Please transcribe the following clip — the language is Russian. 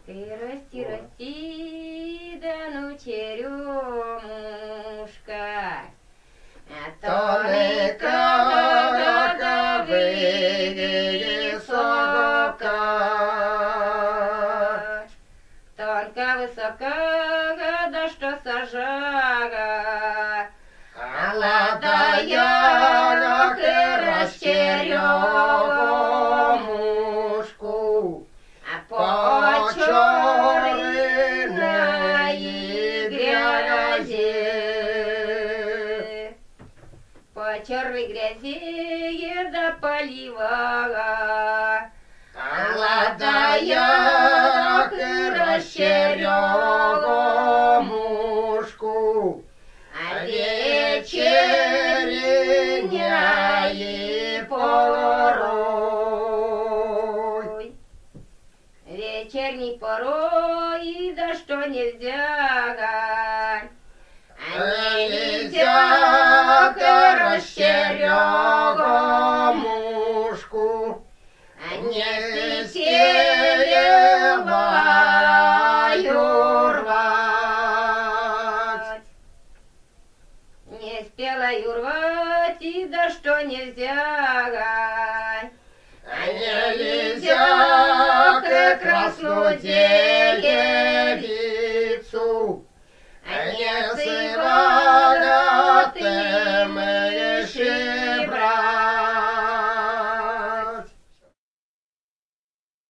Ты расти, расти, да ну черемушка. Тоненько высока, тонко высока, да что сажага, молодая расчеремушку, по черной грязи. По черной грязи да полива, Молодая расчеремушку, вечерняя порой. Вечерней порой, да что нельзя, Нельзя расчеремушку не спелую рвать. Не спелою рвать, и да что нельзя, Нельзя красную деревья